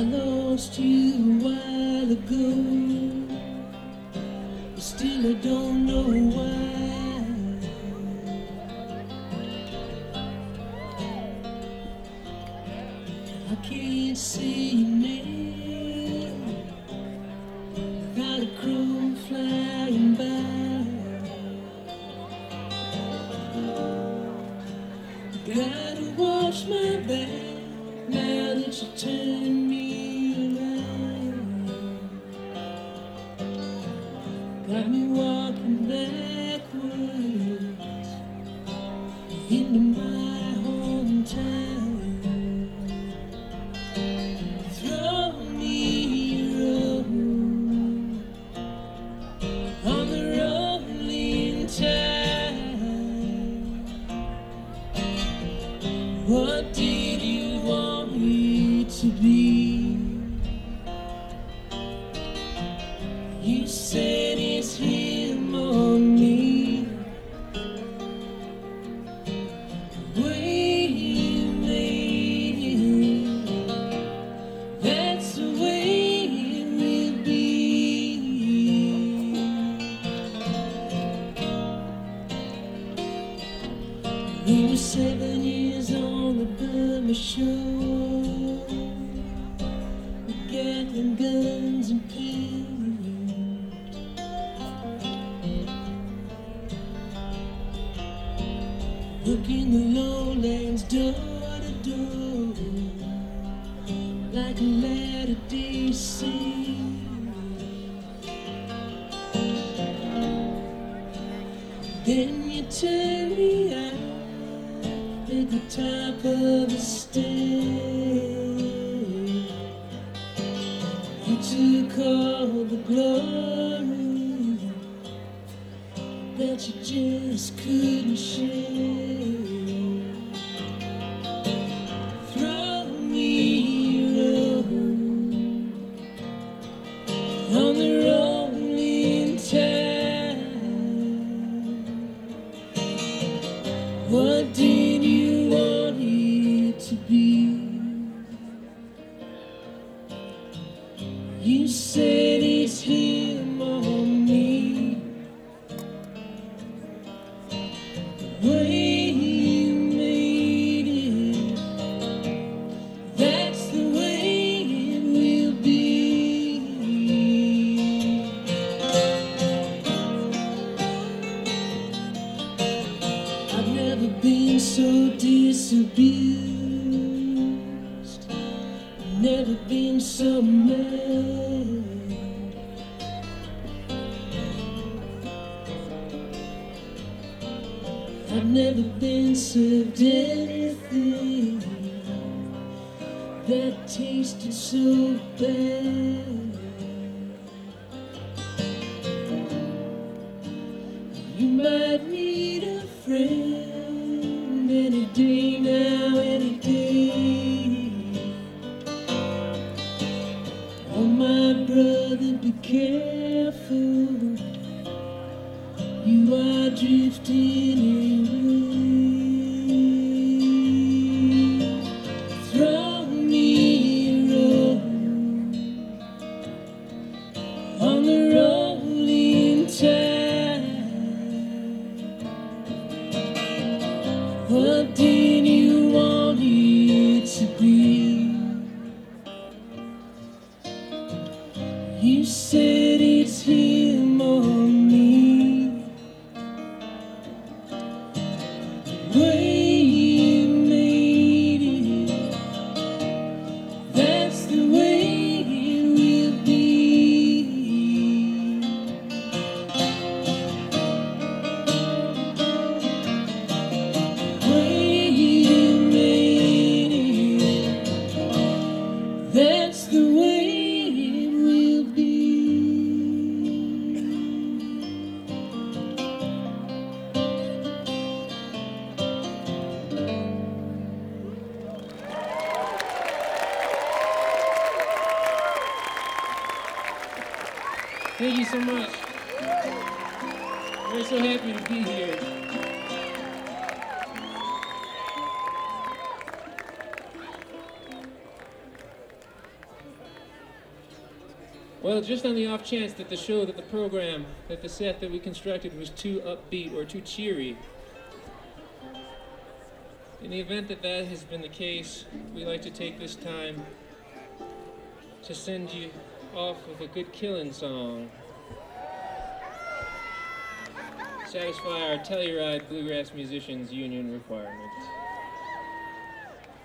lost you a while ago, but still I don't know why. I can't say your name without a crow flying by. Gotta wash my back now that you turned me around. Got me walking backwards into my hometown. Throw me a rope on the rolling tide. What did you want me to be? You said it's him or me. The way you made it, that's the way it will be. We were 7 years on the Burma shore, with Gatling guns and pills. Working the lowlands door to door, like a Latter-day Saint. Then you turn me out at the top of the stairs. You took all the glory that you just couldn't share. Throw me a rope on the rolling tide. What did you want it to be? You said it's him or me. The way you made it, that's the way it will be. I've never been so disabused, never been so mad. I've never been served anything that tasted so bad. You might need a friend any day now, any day. Oh my brother, be careful, you are drifting away. Throw me a rope on the rolling tide. What did you want it to be? You said it's him or me. The way you made it, that's the way it will be. The way you made it, that's the way it will be. Thank you so much. We're so happy to be here. Well, just on the off chance that the program, that the set that we constructed was too upbeat or too cheery, in the event that that has been the case, we like to take this time to send you off with a good killing song. Satisfy our Telluride Bluegrass Musicians Union requirements.